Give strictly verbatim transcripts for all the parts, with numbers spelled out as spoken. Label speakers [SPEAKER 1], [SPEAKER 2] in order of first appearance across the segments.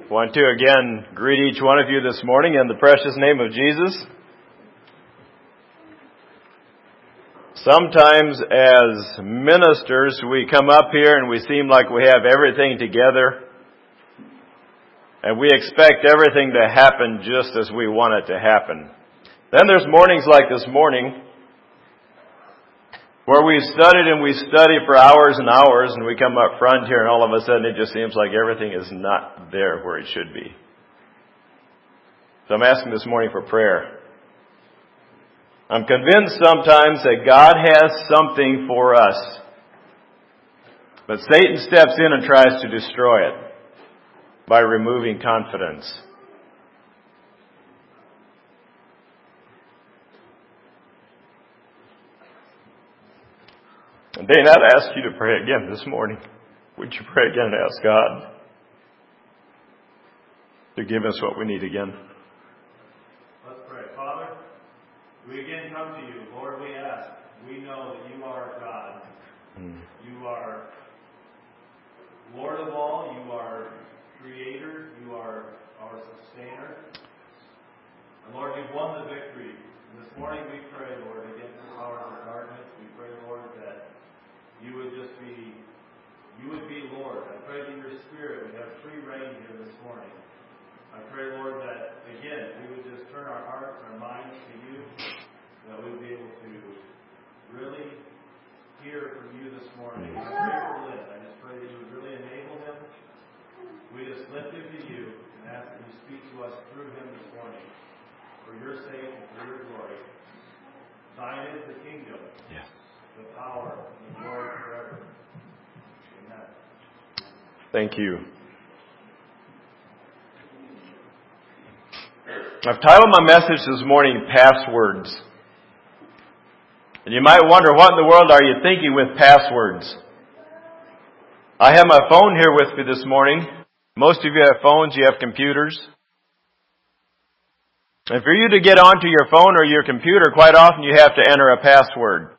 [SPEAKER 1] I want to again greet each one of you this morning in the precious name of Jesus. Sometimes as ministers we come up here and we seem like we have everything together and we expect everything to happen just as we want it to happen. Then there's mornings like this morning where we've studied and we study for hours and hours and we come up front here and all of a sudden it just seems like everything is not there where it should be. So I'm asking this morning for prayer. I'm convinced sometimes that God has something for us, but Satan steps in and tries to destroy it by removing confidence. And Dane, I'd ask you to pray again this morning. Would you pray again and ask God to give us what we need again?
[SPEAKER 2] Let's pray. Father, we again come to you. Lord, we ask. We know that you are God. Mm. You are Lord of all. You are Creator. You are our Sustainer. And Lord, you've won the victory. And this morning we pray, Lord, against the powers of darkness. We pray, Lord, that you would just be, you would be Lord. I pray that your Spirit would have free reign here this morning. I pray, Lord, that, again, we would just turn our hearts and our minds to you, that we would be able to really hear from you this morning. I pray for Lynn. I just pray that you would really enable him. We just lift him to you and ask that you speak to us through him this morning. For your sake and for your glory. Thine is the kingdom.
[SPEAKER 1] Yes.
[SPEAKER 2] The power and the glory forever. Amen.
[SPEAKER 1] Thank you. I've titled my message this morning, Passwords. And you might wonder, what in the world are you thinking with passwords? I have my phone here with me this morning. Most of you have phones, you have computers. And for you to get onto your phone or your computer, quite often you have to enter a password.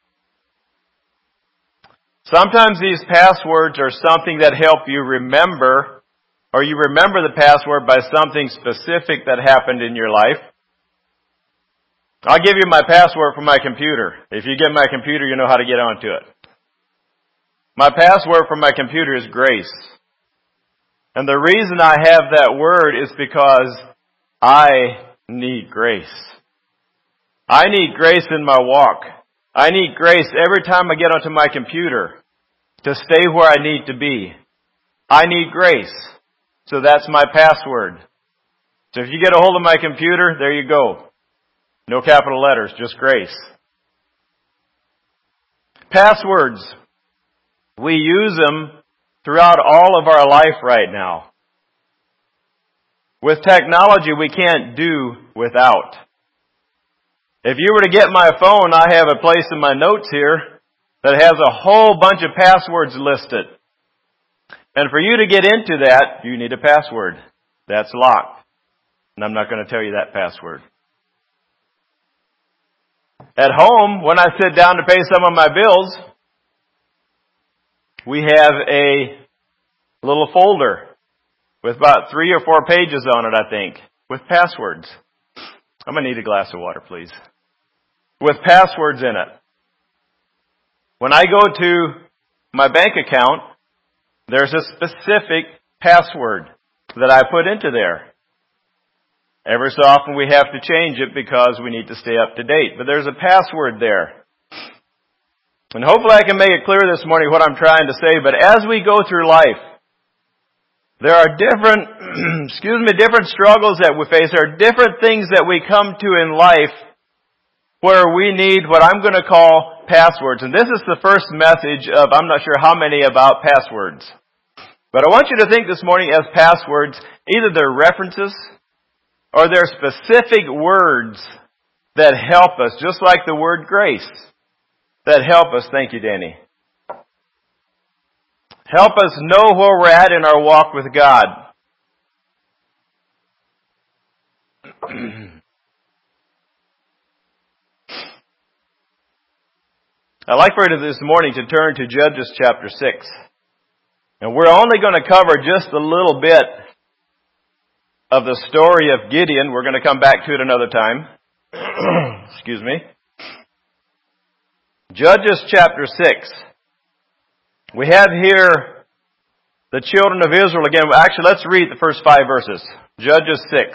[SPEAKER 1] Sometimes these passwords are something that help you remember, or you remember the password by something specific that happened in your life. I'll give you my password for my computer. If you get my computer, you know how to get onto it. My password for my computer is grace. And the reason I have that word is because I need grace. I need grace in my walk. I need grace every time I get onto my computer to stay where I need to be. I need grace. So that's my password. So if you get a hold of my computer, there you go. No capital letters, just grace. Passwords. We use them throughout all of our life right now. With technology, we can't do without. If you were to get my phone, I have a place in my notes here that has a whole bunch of passwords listed. And for you to get into that, you need a password. That's locked. And I'm not going to tell you that password. At home, when I sit down to pay some of my bills, we have a little folder with about three or four pages on it, I think, with passwords. I'm going to need a glass of water, please. With passwords in it. When I go to my bank account, there's a specific password that I put into there. Every so often we have to change it because we need to stay up to date. But there's a password there. And hopefully I can make it clear this morning what I'm trying to say. But as we go through life, there are different, excuse me, different struggles that we face. There are different things that we come to in life where we need what I'm going to call passwords. And this is the first message of, I'm not sure how many, about passwords. But I want you to think this morning as passwords, either they're references or they're specific words that help us, just like the word grace, that help us. Thank you, Danny. Help us know where we're at in our walk with God. I'd like for you this morning to turn to Judges chapter six. And we're only going to cover just a little bit of the story of Gideon. We're going to come back to it another time. Excuse me. Judges chapter six. We have here the children of Israel again. Actually, let's read the first five verses. Judges six.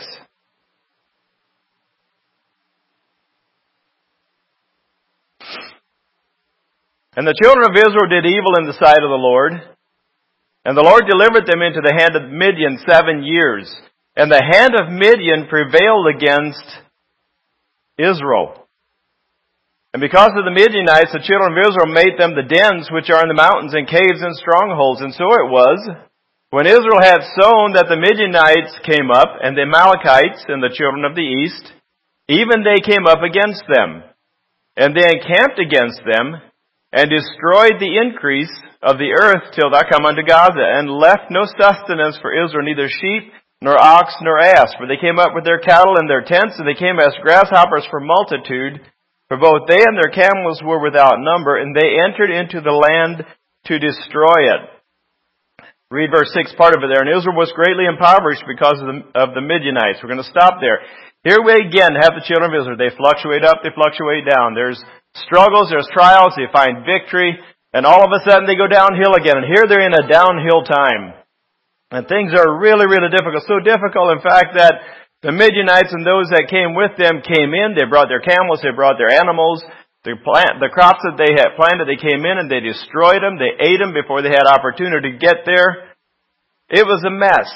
[SPEAKER 1] And the children of Israel did evil in the sight of the Lord, and the Lord delivered them into the hand of Midian seven years. And the hand of Midian prevailed against Israel. And because of the Midianites, the children of Israel made them the dens which are in the mountains and caves and strongholds. And so it was, when Israel had sown, that the Midianites came up, and the Amalekites and the children of the east, even they came up against them. And they encamped against them, and destroyed the increase of the earth till thou come unto Gaza, and left no sustenance for Israel, neither sheep, nor ox, nor ass. For they came up with their cattle and their tents, and they came as grasshoppers for multitude. For both they and their camels were without number, and they entered into the land to destroy it. Read verse six, part of it there. And Israel was greatly impoverished because of the, of the Midianites. We're going to stop there. Here we again have the children of Israel. They fluctuate up, they fluctuate down. There's struggles, there's trials, they find victory, and all of a sudden they go downhill again. And here they're in a downhill time. And things are really, really difficult. So difficult, in fact, that the Midianites and those that came with them came in. They brought their camels, they brought their animals, the plant, the crops that they had planted, they came in and they destroyed them. They ate them before they had opportunity to get there. It was a mess.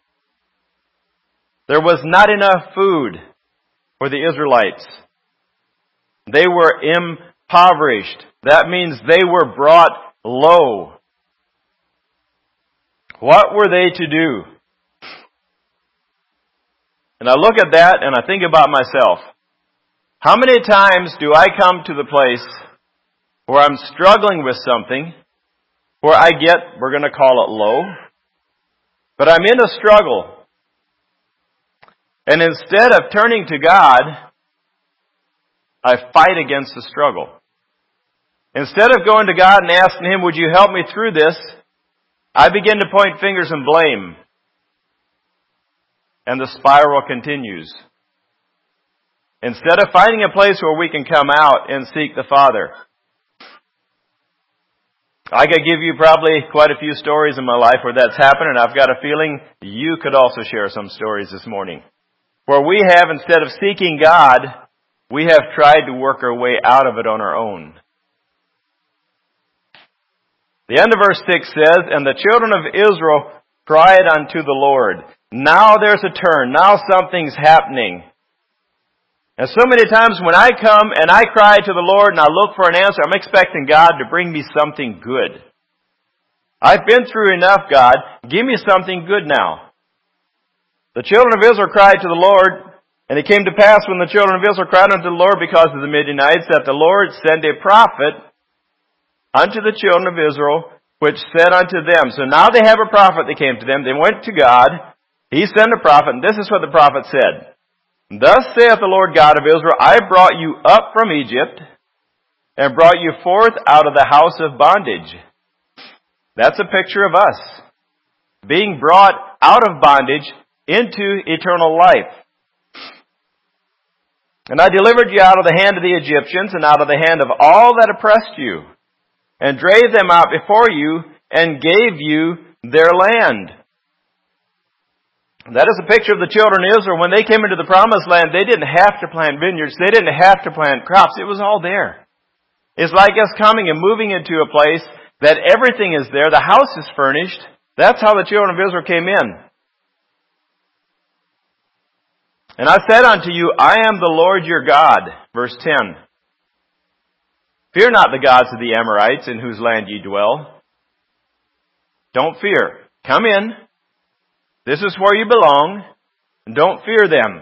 [SPEAKER 1] There was not enough food for the Israelites. They were impoverished. That means they were brought low. What were they to do? And I look at that and I think about myself. How many times do I come to the place where I'm struggling with something, where I get, we're going to call it low, but I'm in a struggle. And instead of turning to God, I fight against the struggle. Instead of going to God and asking Him, would you help me through this, I begin to point fingers and blame. And the spiral continues. Instead of finding a place where we can come out and seek the Father. I could give you probably quite a few stories in my life where that's happened, and I've got a feeling you could also share some stories this morning. Where we have, instead of seeking God, we have tried to work our way out of it on our own. The end of verse six says, and the children of Israel cried unto the Lord. Now there's a turn. Now something's happening. And so many times when I come and I cry to the Lord and I look for an answer, I'm expecting God to bring me something good. I've been through enough, God. Give me something good now. The children of Israel cried to the Lord, and it came to pass when the children of Israel cried unto the Lord because of the Midianites, that the Lord sent a prophet unto the children of Israel, which said unto them. So now they have a prophet that came to them. They went to God. He sent a prophet, and this is what the prophet said. Thus saith the Lord God of Israel, I brought you up from Egypt, and brought you forth out of the house of bondage. That's a picture of us. Being brought out of bondage into eternal life. And I delivered you out of the hand of the Egyptians, and out of the hand of all that oppressed you, and drave them out before you, and gave you their land. That is a picture of the children of Israel. When they came into the promised land, they didn't have to plant vineyards. They didn't have to plant crops. It was all there. It's like us coming and moving into a place that everything is there. The house is furnished. That's how the children of Israel came in. And I said unto you, I am the Lord your God. Verse ten. Fear not the gods of the Amorites in whose land ye dwell. Don't fear. Come in. This is where you belong. And don't fear them.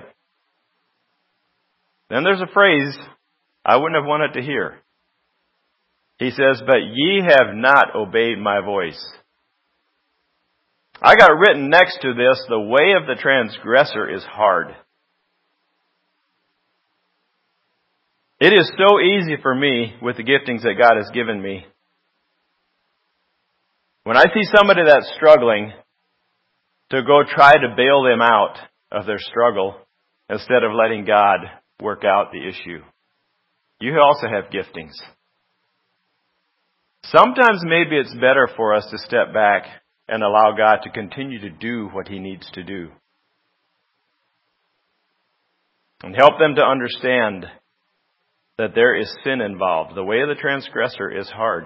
[SPEAKER 1] Then there's a phrase I wouldn't have wanted to hear. He says, but ye have not obeyed my voice. I got written next to this, the way of the transgressor is hard. It is so easy for me with the giftings that God has given me. When I see somebody that's struggling, to go try to bail them out of their struggle instead of letting God work out the issue. You also have giftings. Sometimes maybe it's better for us to step back and allow God to continue to do what He needs to do. And help them to understand that there is sin involved. The way of the transgressor is hard.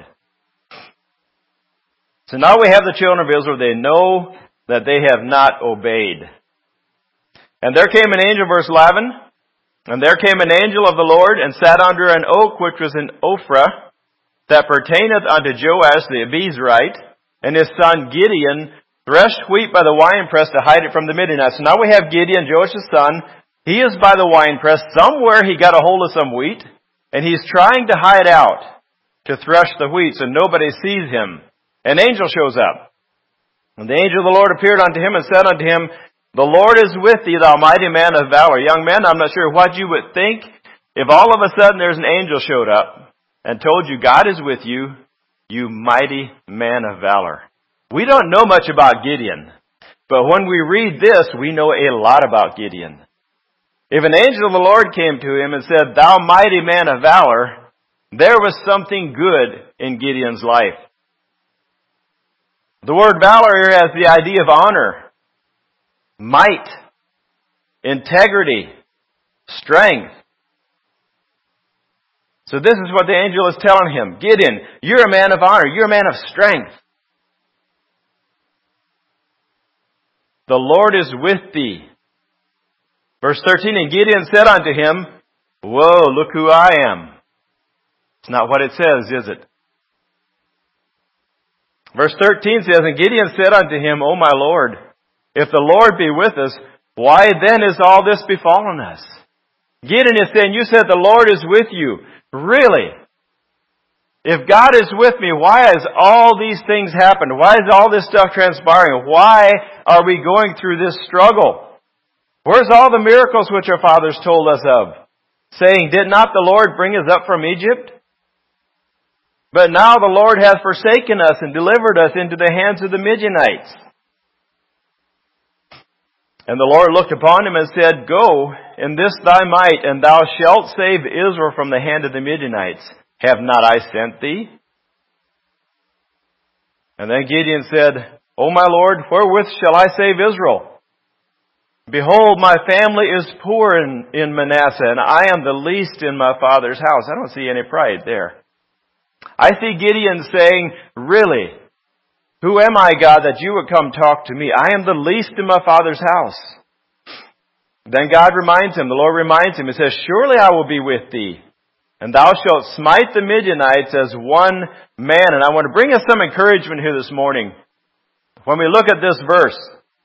[SPEAKER 1] So now we have the children of Israel. They know that they have not obeyed. And there came an angel, verse eleven, and there came an angel of the Lord and sat under an oak which was in Ophrah, that pertaineth unto Joash the Abiezrite, and his son Gideon threshed wheat by the winepress to hide it from the Midianites. So now we have Gideon, Joash's son. He is by the winepress. Somewhere he got a hold of some wheat, and he's trying to hide out to thresh the wheat so nobody sees him. An angel shows up. And the angel of the Lord appeared unto him and said unto him, The Lord is with thee, thou mighty man of valor. Young man, I'm not sure what you would think if all of a sudden there's an angel showed up and told you God is with you, you mighty man of valor. We don't know much about Gideon, but when we read this, we know a lot about Gideon. If an angel of the Lord came to him and said, Thou mighty man of valor, there was something good in Gideon's life. The word valor here has the idea of honor, might, integrity, strength. So this is what the angel is telling him. Gideon, you're a man of honor. You're a man of strength. The Lord is with thee. Verse thirteen, and Gideon said unto him, Whoa, look who I am. It's not what it says, is it? Verse thirteen says, and Gideon said unto him, O my Lord, if the Lord be with us, why then is all this befallen us? Gideon is saying, you said the Lord is with you. Really? If God is with me, why has all these things happened? Why is all this stuff transpiring? Why are we going through this struggle? Where's all the miracles which our fathers told us of? Saying, did not the Lord bring us up from Egypt? But now the Lord hath forsaken us and delivered us into the hands of the Midianites. And the Lord looked upon him and said, Go in this thy might, and thou shalt save Israel from the hand of the Midianites. Have not I sent thee? And then Gideon said, O my Lord, wherewith shall I save Israel? Behold, my family is poor in, in Manasseh, and I am the least in my father's house. I don't see any pride there. I see Gideon saying, really, who am I, God, that you would come talk to me? I am the least in my father's house. Then God reminds him, the Lord reminds him, He says, Surely I will be with thee, and thou shalt smite the Midianites as one man. And I want to bring us some encouragement here this morning. When we look at this verse,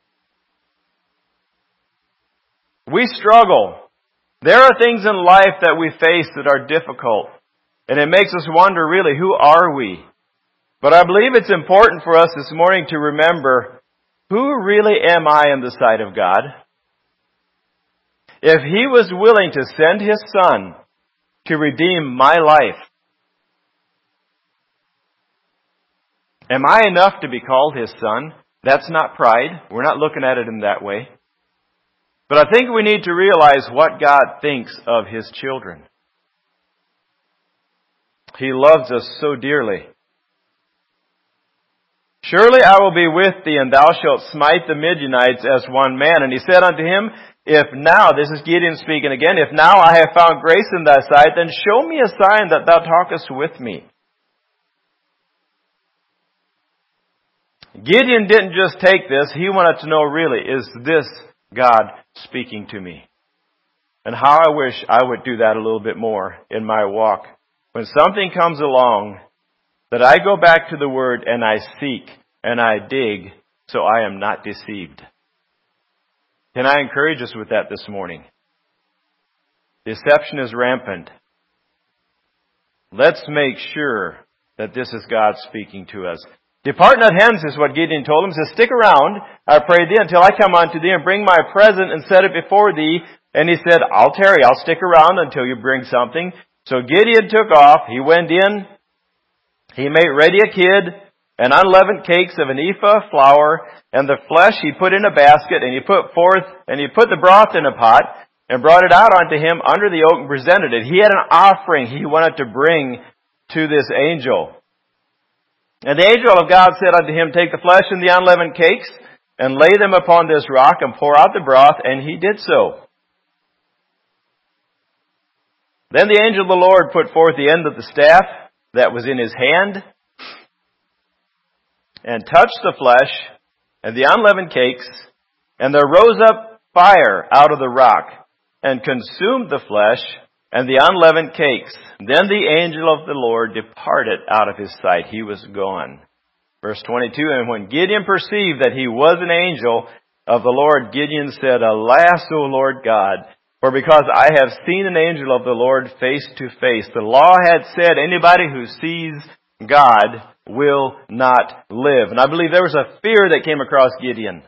[SPEAKER 1] we struggle. There are things in life that we face that are difficult. And it makes us wonder, really, who are we? But I believe it's important for us this morning to remember, who really am I in the sight of God? If He was willing to send His Son to redeem my life, am I enough to be called His Son? That's not pride. We're not looking at it in that way. But I think we need to realize what God thinks of His children. He loves us so dearly. Surely I will be with thee, and thou shalt smite the Midianites as one man. And he said unto him, If now, this is Gideon speaking again, if now I have found grace in thy sight, then show me a sign that thou talkest with me. Gideon didn't just take this. He wanted to know, really, is this God speaking to me? And how I wish I would do that a little bit more in my walk. When something comes along, that I go back to the Word and I seek and I dig so I am not deceived. Can I encourage us with that this morning? Deception is rampant. Let's make sure that this is God speaking to us. Depart not hence is what Gideon told him. He says, stick around, I pray thee, until I come unto thee and bring my present and set it before thee. And he said, I'll tarry, I'll stick around until you bring something. So Gideon took off. He went in. He made ready a kid. and unleavened cakes of an ephah of flour, and the flesh he put in a basket, and he put forth, and he put the broth in a pot, and brought it out unto him under the oak and presented it. He had an offering he wanted to bring to this angel. And the angel of God said unto him, Take the flesh and the unleavened cakes, and lay them upon this rock, and pour out the broth, and he did so. Then the angel of the Lord put forth the end of the staff that was in his hand, and touched the flesh and the unleavened cakes, and there rose up fire out of the rock, and consumed the flesh and the unleavened cakes. Then the angel of the Lord departed out of his sight. He was gone. Verse twenty-two, And when Gideon perceived that he was an angel of the Lord, Gideon said, Alas, O Lord God, for because I have seen an angel of the Lord face to face. The law had said, anybody who sees God will not live. And I believe there was a fear that came across Gideon.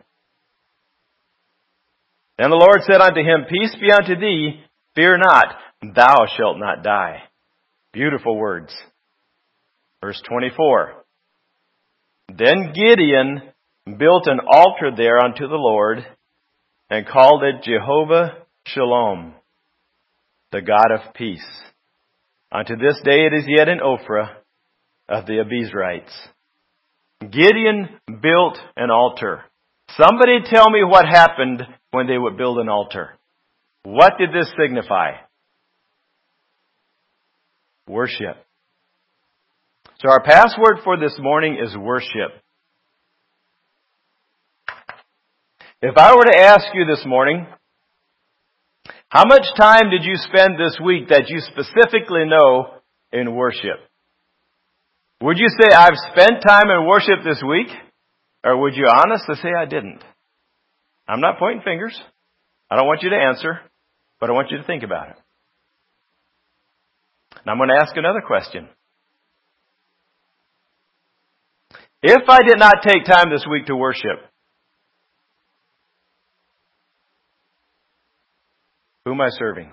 [SPEAKER 1] And the Lord said unto him, Peace be unto thee, fear not, thou shalt not die. Beautiful words. Verse twenty-four. Then Gideon built an altar there unto the Lord, and called it Jehovah Shalom, the God of peace. Unto this day it is yet in Ophrah of the Abiezrites. Gideon built an altar. Somebody tell me what happened when they would build an altar. What did this signify? Worship. So our password for this morning is worship. If I were to ask you this morning, how much time did you spend this week that you specifically know in worship? Would you say, I've spent time in worship this week? Or would you honestly say, I didn't? I'm not pointing fingers. I don't want you to answer, but I want you to think about it. And I'm going to ask another question. If I did not take time this week to worship, who am I serving?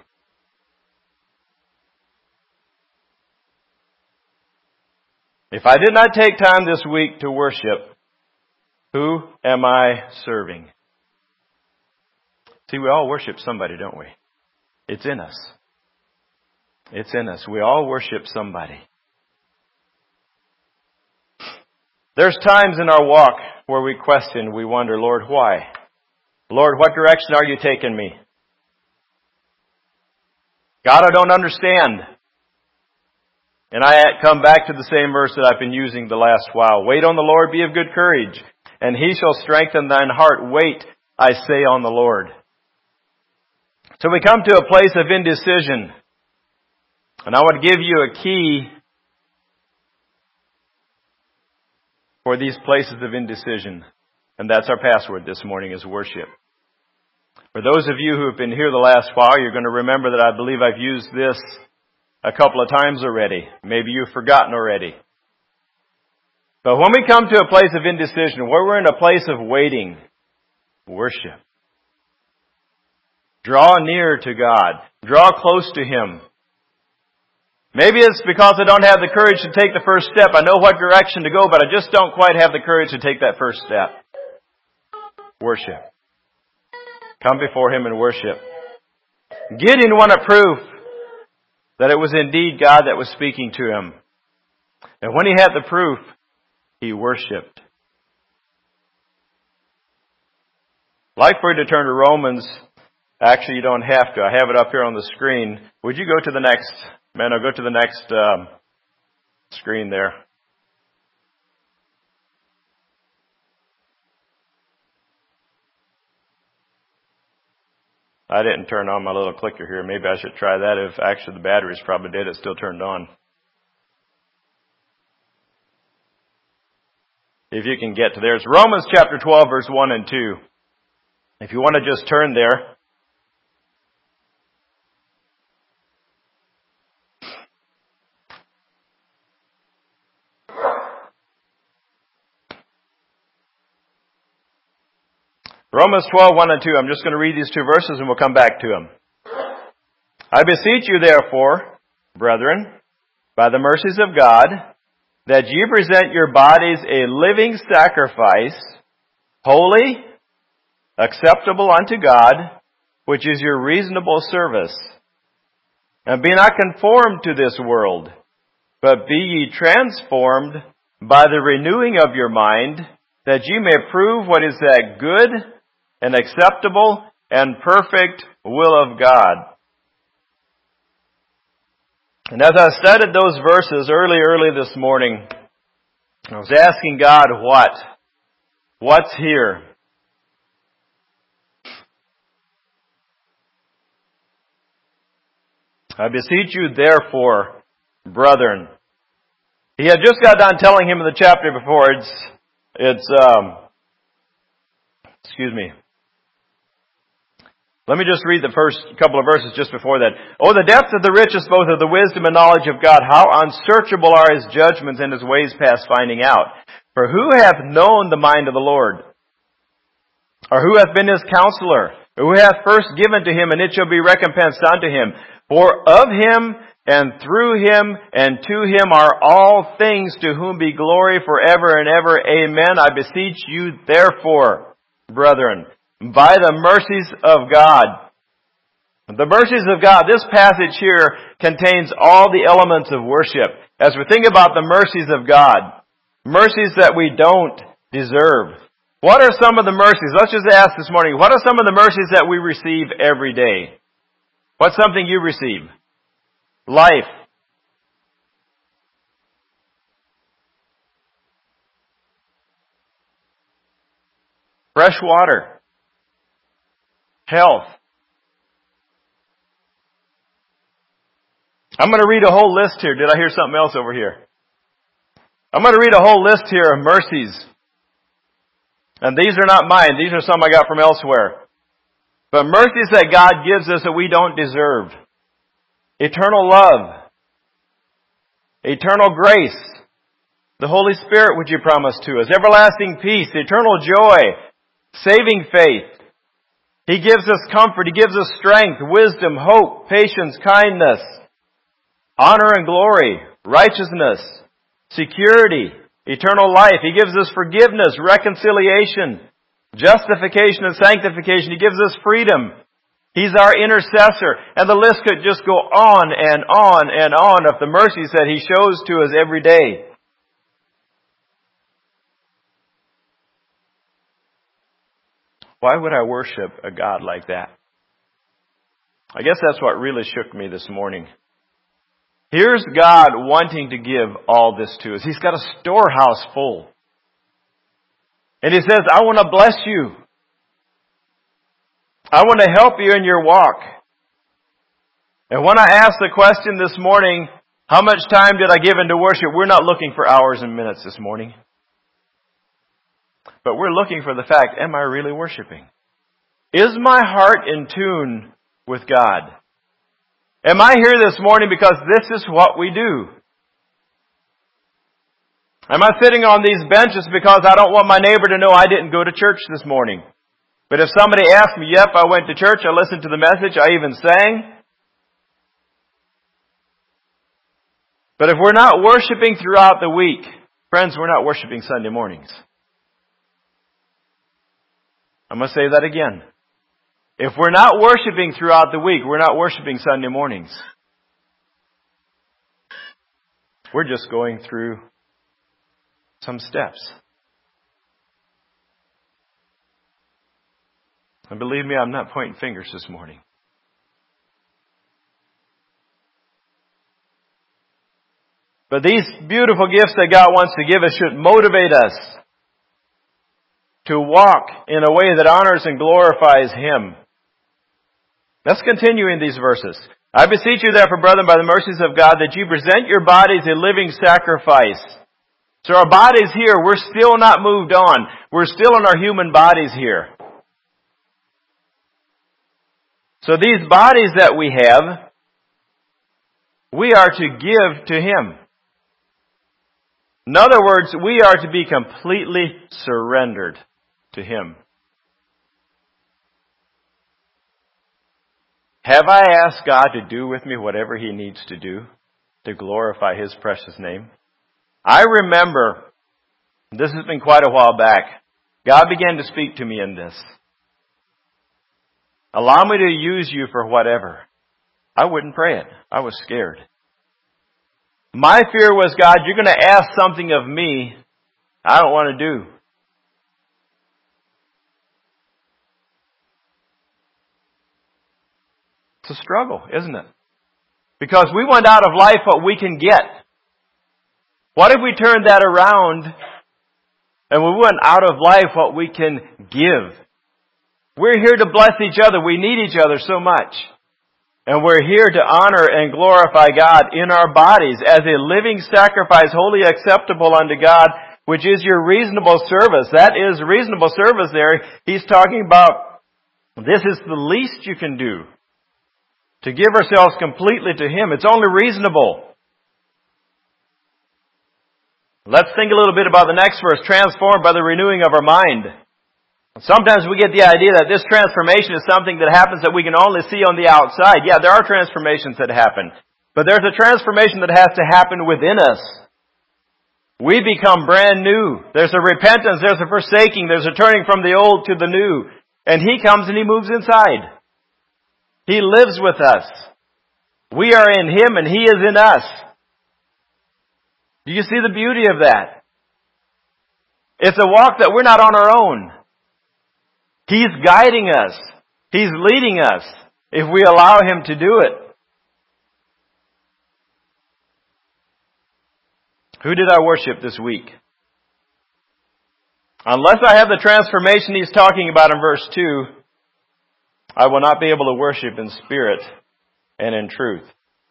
[SPEAKER 1] If I did not take time this week to worship, who am I serving? See, we all worship somebody, don't we? It's in us. It's in us. We all worship somebody. There's times in our walk where we question, we wonder, Lord, why? Lord, what direction are you taking me? God, I don't understand. And I come back to the same verse that I've been using the last while. Wait on the Lord, be of good courage, and He shall strengthen thine heart. Wait, I say, on the Lord. So we come to a place of indecision. And I want to give you a key for these places of indecision. And that's our password this morning, is worship. For those of you who have been here the last while, you're going to remember that I believe I've used this a couple of times already. Maybe you've forgotten already. But when we come to a place of indecision, where we're in a place of waiting, worship. Draw near to God. Draw close to Him. Maybe it's because I don't have the courage to take the first step. I know what direction to go, but I just don't quite have the courage to take that first step. Worship. Come before Him and worship. Gideon wanted proof that it was indeed God that was speaking to him. And when he had the proof, he worshipped. I'd like for you to turn to Romans. Actually, you don't have to. I have it up here on the screen. Would you go to the next, man, I'll go to the next um, screen there. I didn't turn on my little clicker here. Maybe I should try that. If actually the battery's probably dead, it's still turned on. If you can get to there. It's Romans chapter twelve, verse one and two. If you want to just turn there. Romans twelve, one and two. I'm just going to read these two verses and we'll come back to them. I beseech you therefore, brethren, by the mercies of God, that ye present your bodies a living sacrifice, holy, acceptable unto God, which is your reasonable service. And be not conformed to this world, but be ye transformed by the renewing of your mind, that ye may prove what is that good and acceptable and perfect will of God. And as I studied those verses early, early this morning, I was asking God, what? What's here? I beseech you, therefore, brethren. He had just got done telling him in the chapter before, it's, it's, um, excuse me. Let me just read the first couple of verses just before that. Oh, the depth of the riches both of the wisdom and knowledge of God, how unsearchable are His judgments and His ways past finding out. For who hath known the mind of the Lord? Or who hath been His counselor? Who hath first given to Him, and it shall be recompensed unto Him? For of Him, and through Him, and to Him are all things, to whom be glory forever and ever. Amen. I beseech you, therefore, brethren, by the mercies of God. The mercies of God. This passage here contains all the elements of worship. As we think about the mercies of God, mercies that we don't deserve. What are some of the mercies? Let's just ask this morning, what are some of the mercies that we receive every day? What's something you receive? Life. Fresh water. Health. I'm going to read a whole list here. Did I hear something else over here? I'm going to read a whole list here of mercies. And these are not mine. These are some I got from elsewhere. But mercies that God gives us that we don't deserve. Eternal love. Eternal grace. The Holy Spirit which you promised to us. Everlasting peace. Eternal joy. Saving faith. He gives us comfort. He gives us strength, wisdom, hope, patience, kindness, honor and glory, righteousness, security, eternal life. He gives us forgiveness, reconciliation, justification and sanctification. He gives us freedom. He's our intercessor. And the list could just go on and on and on of the mercies that He shows to us every day. Why would I worship a God like that? I guess that's what really shook me this morning. Here's God wanting to give all this to us. He's got a storehouse full. And He says, I want to bless you. I want to help you in your walk. And when I asked the question this morning, how much time did I give into worship? We're not looking for hours and minutes this morning. But we're looking for the fact, am I really worshiping? Is my heart in tune with God? Am I here this morning because this is what we do? Am I sitting on these benches because I don't want my neighbor to know I didn't go to church this morning? But if somebody asks me, yep, I went to church, I listened to the message, I even sang. But if we're not worshiping throughout the week, friends, we're not worshiping Sunday mornings. I'm going to say that again. If we're not worshiping throughout the week, we're not worshiping Sunday mornings. We're just going through some steps. And believe me, I'm not pointing fingers this morning. But these beautiful gifts that God wants to give us should motivate us to walk in a way that honors and glorifies Him. Let's continue in these verses. I beseech you therefore, brethren, by the mercies of God, that you present your bodies a living sacrifice. So our bodies here, we're still not moved on. We're still in our human bodies here. So these bodies that we have, we are to give to Him. In other words, we are to be completely surrendered to Him. Have I asked God to do with me whatever He needs to do to glorify His precious name? I remember, this has been quite a while back, God began to speak to me in this. Allow me to use you for whatever. I wouldn't pray it. I was scared. My fear was, God, you're going to ask something of me I don't want to do. It's a struggle, isn't it? Because we want out of life what we can get. What if we turned that around and we want out of life what we can give? We're here to bless each other. We need each other so much. And we're here to honor and glorify God in our bodies as a living sacrifice, wholly acceptable unto God, which is your reasonable service. That is reasonable service there. He's talking about this is the least you can do. To give ourselves completely to Him. It's only reasonable. Let's think a little bit about the next verse. Transformed by the renewing of our mind. Sometimes we get the idea that this transformation is something that happens that we can only see on the outside. Yeah, there are transformations that happen. But there's a transformation that has to happen within us. We become brand new. There's a repentance, there's a forsaking, there's a turning from the old to the new. And He comes and He moves inside. He lives with us. We are in Him and He is in us. Do you see the beauty of that? It's a walk that we're not on our own. He's guiding us. He's leading us if we allow Him to do it. Who did I worship this week? Unless I have the transformation He's talking about in verse two, I will not be able to worship in spirit and in truth.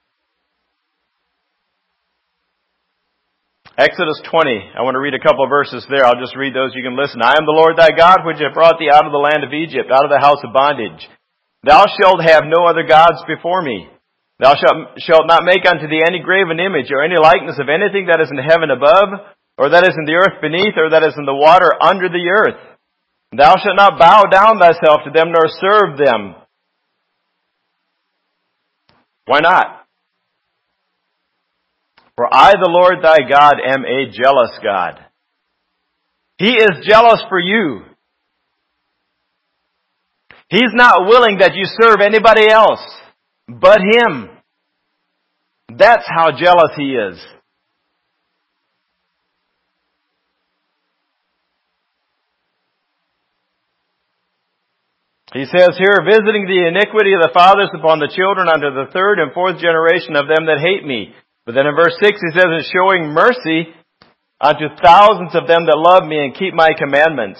[SPEAKER 1] Exodus twenty. I want to read a couple of verses there. I'll just read those. You can listen. I am the Lord thy God, which hath brought thee out of the land of Egypt, out of the house of bondage. Thou shalt have no other gods before me. Thou shalt, shalt not make unto thee any graven image or any likeness of anything that is in heaven above, or that is in the earth beneath, or that is in the water under the earth. Thou shalt not bow down thyself to them, nor serve them. Why not? For I, the Lord thy God, am a jealous God. He is jealous for you. He's not willing that you serve anybody else but Him. That's how jealous He is. He says here, visiting the iniquity of the fathers upon the children unto the third and fourth generation of them that hate me. But then in verse six he says, and showing mercy unto thousands of them that love me and keep my commandments.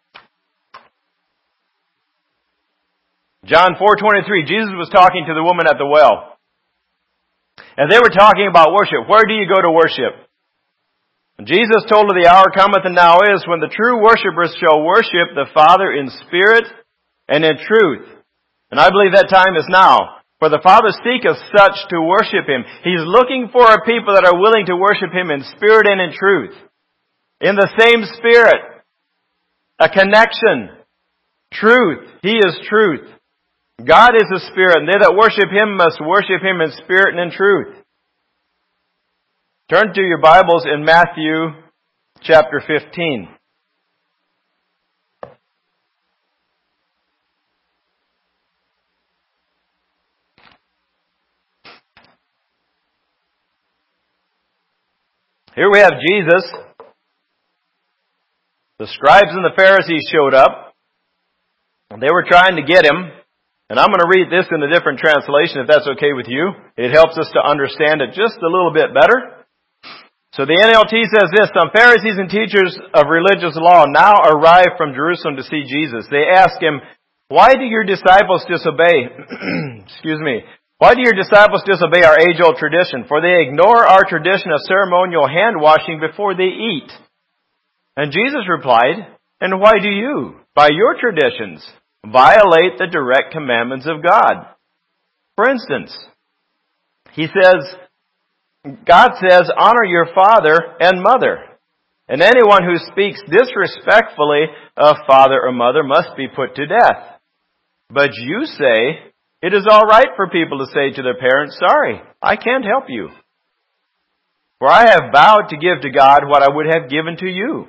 [SPEAKER 1] John four twenty-three, Jesus was talking to the woman at the well. And they were talking about worship. Where do you go to worship? And Jesus told her, the hour cometh and now is when the true worshipers shall worship the Father in spirit and in truth. And I believe that time is now. For the Father seeketh such to worship Him. He's looking for a people that are willing to worship Him in spirit and in truth. In the same spirit. A connection. Truth. He is truth. God is a spirit, and they that worship Him must worship Him in spirit and in truth. Turn to your Bibles in Matthew chapter fifteen. Here we have Jesus. The scribes and the Pharisees showed up. They were trying to get Him. And I'm going to read this in a different translation if that's okay with you. It helps us to understand it just a little bit better. So the N L T says this, some Pharisees and teachers of religious law now arrive from Jerusalem to see Jesus. They ask Him, why do your disciples disobey? Excuse me. Why do your disciples disobey our age-old tradition? For they ignore our tradition of ceremonial hand-washing before they eat. And Jesus replied, and why do you, by your traditions, violate the direct commandments of God? For instance, He says, God says, honor your father and mother. And anyone who speaks disrespectfully of father or mother must be put to death. But you say, it is all right for people to say to their parents, sorry, I can't help you. For I have vowed to give to God what I would have given to you.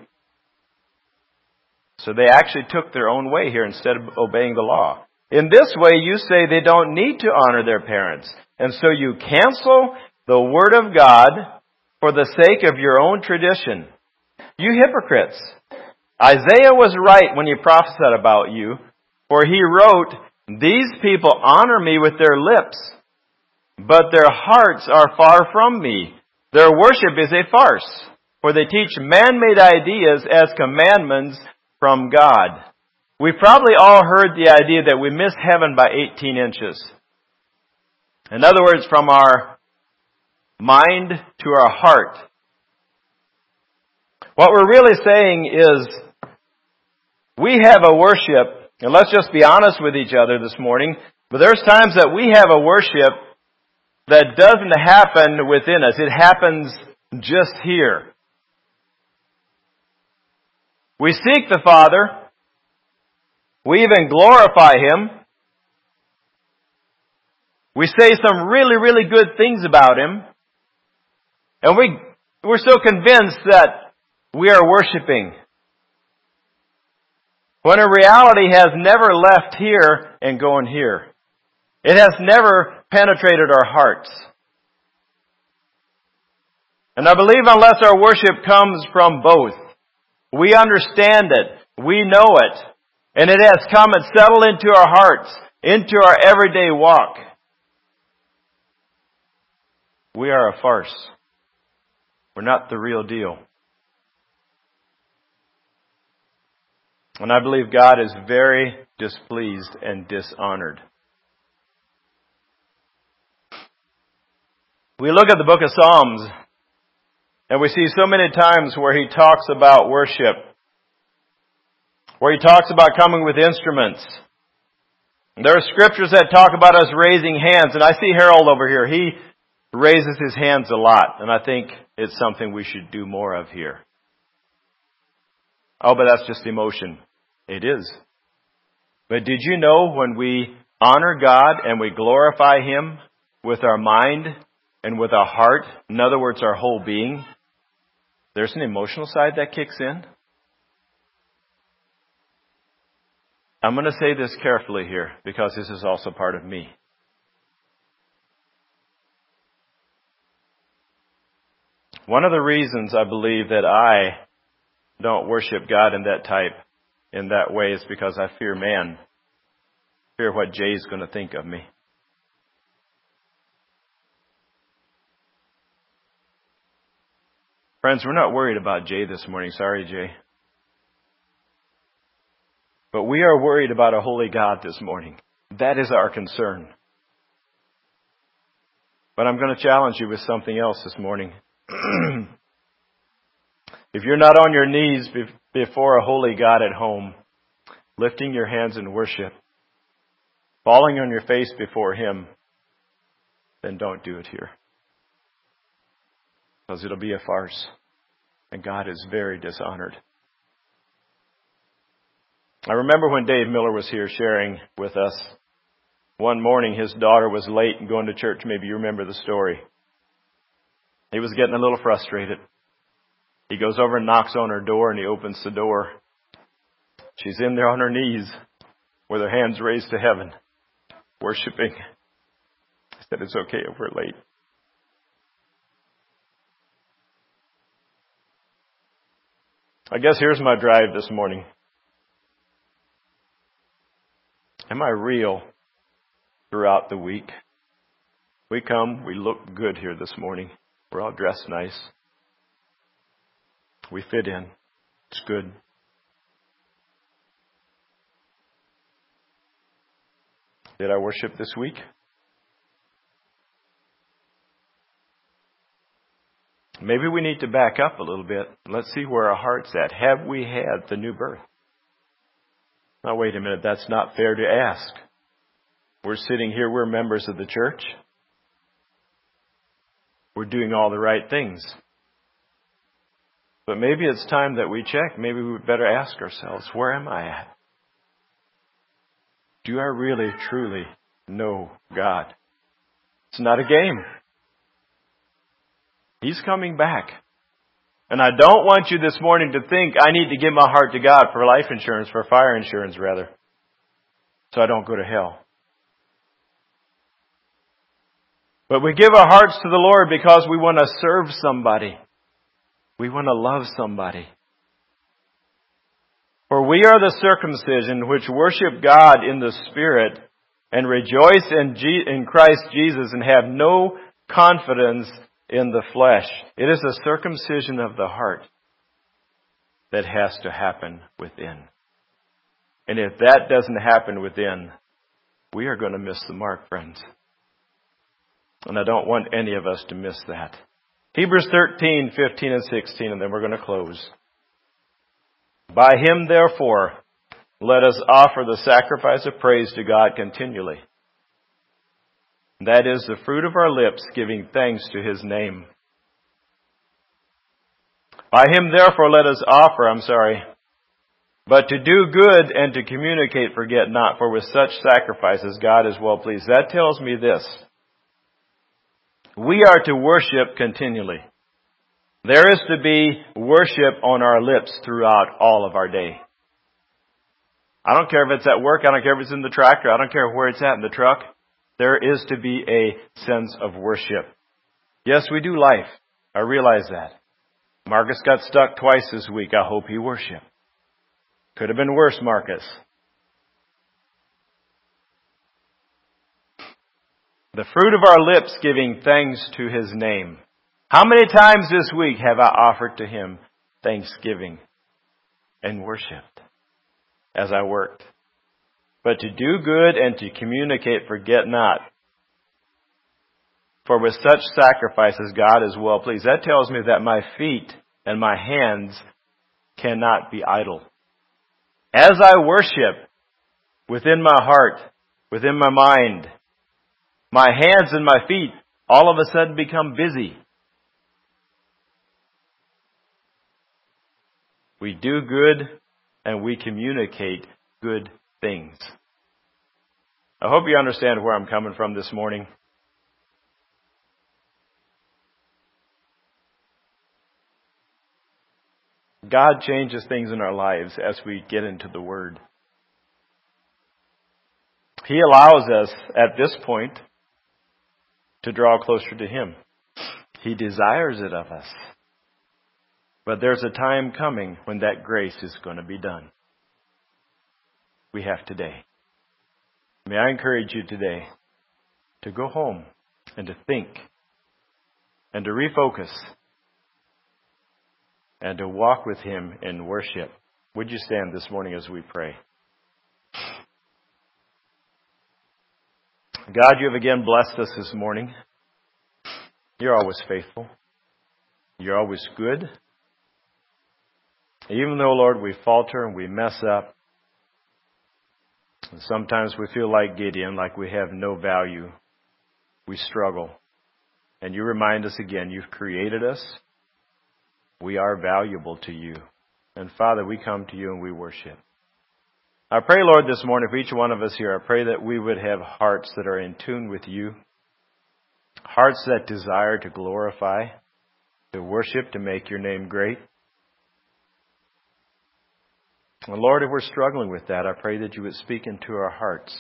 [SPEAKER 1] So they actually took their own way here instead of obeying the law. In this way, you say they don't need to honor their parents. And so you cancel the word of God for the sake of your own tradition. You hypocrites! Isaiah was right when he prophesied about you, for he wrote, "These people honor me with their lips, but their hearts are far from me. Their worship is a farce, for they teach man-made ideas as commandments from God." We've probably all heard the idea that we miss heaven by eighteen inches. In other words, from our mind to our heart. What we're really saying is, we have a worship, and let's just be honest with each other this morning, but there's times that we have a worship that doesn't happen within us. It happens just here. We seek the Father. We even glorify Him. We say some really, really good things about Him. And we, we're so convinced that we are worshiping. When in reality has never left here and gone here. It has never penetrated our hearts. And I believe unless our worship comes from both, we understand it, we know it, and it has come and settled into our hearts, into our everyday walk, we are a farce. We're not the real deal. And I believe God is very displeased and dishonored. We look at the book of Psalms, and we see so many times where he talks about worship, where he talks about coming with instruments. There are scriptures that talk about us raising hands, and I see Harold over here. He raises his hands a lot, and I think it's something we should do more of here. Oh, but that's just emotion. It is. But did you know when we honor God and we glorify Him with our mind and with our heart, in other words, our whole being, there's an emotional side that kicks in? I'm going to say this carefully here because this is also part of me. One of the reasons I believe that I don't worship God in that type, in that way, is because I fear man. Fear what Jay's going to think of me. Friends, we're not worried about Jay this morning. Sorry, Jay. But we are worried about a holy God this morning. That is our concern. But I'm going to challenge you with something else this morning. If you're not on your knees before a holy God at home, lifting your hands in worship, falling on your face before Him, then don't do it here. Because it'll be a farce. And God is very dishonored. I remember when Dave Miller was here sharing with us. One morning his daughter was late and going to church. Maybe you remember the story. He was getting a little frustrated. He goes over and knocks on her door, and he opens the door. She's in there on her knees with her hands raised to heaven, worshiping. He said, "It's okay if we're late." I guess here's my drive this morning. Am I real throughout the week? We come, we look good here this morning. We're all dressed nice. We fit in. It's good. Did I worship this week? Maybe we need to back up a little bit. Let's see where our heart's at. Have we had the new birth? Now, wait a minute. That's not fair to ask. We're sitting here. We're members of the church. We're doing all the right things. But maybe it's time that we check. Maybe we better ask ourselves, where am I at? Do I really, truly know God? It's not a game. He's coming back. And I don't want you this morning to think I need to give my heart to God for life insurance, for fire insurance rather, so I don't go to hell. But we give our hearts to the Lord because we want to serve somebody. We want to love somebody. For we are the circumcision which worship God in the Spirit and rejoice in, G- in Christ Jesus and have no confidence in the flesh. It is a circumcision of the heart that has to happen within. And if that doesn't happen within, we are going to miss the mark, friends. And I don't want any of us to miss that. Hebrews thirteen, fifteen, and sixteen, and then we're going to close. By Him, therefore, let us offer the sacrifice of praise to God continually. That is the fruit of our lips, giving thanks to His name. By Him, therefore, let us offer, I'm sorry, but to do good and to communicate, forget not, for with such sacrifices God is well pleased. That tells me this. We are to worship continually. There is to be worship on our lips throughout all of our day. I don't care if it's at work, I don't care if it's in the tractor, I don't care where it's at in the truck. There is to be a sense of worship. Yes, we do life. I realize that. Marcus got stuck twice this week. I hope he worshiped. Could have been worse, Marcus. The fruit of our lips giving thanks to His name. How many times this week have I offered to Him thanksgiving and worshiped as I worked? But to do good and to communicate, forget not. For with such sacrifices God is well pleased. That tells me that my feet and my hands cannot be idle. As I worship within my heart, within my mind, my hands and my feet all of a sudden become busy. We do good and we communicate good things. I hope you understand where I'm coming from this morning. God changes things in our lives as we get into the Word. He allows us at this point to draw closer to Him. He desires it of us. But there's a time coming when that grace is going to be done. We have today. May I encourage you today to go home and to think and to refocus and to walk with Him in worship. Would you stand this morning as we pray? God, you have again blessed us this morning. You're always faithful. You're always good. Even though, Lord, we falter and we mess up, and sometimes we feel like Gideon, like we have no value. We struggle. And you remind us again, you've created us. We are valuable to you. And Father, we come to you and we worship. I pray, Lord, this morning for each one of us here, I pray that we would have hearts that are in tune with you. Hearts that desire to glorify, to worship, to make your name great. And Lord, if we're struggling with that, I pray that you would speak into our hearts.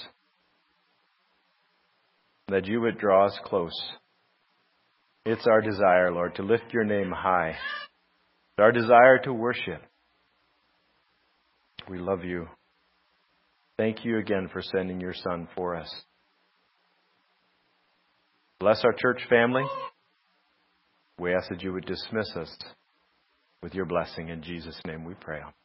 [SPEAKER 1] That you would draw us close. It's our desire, Lord, to lift your name high. It's our desire to worship. We love you. Thank you again for sending your Son for us. Bless our church family. We ask that you would dismiss us with your blessing. In Jesus' name we pray.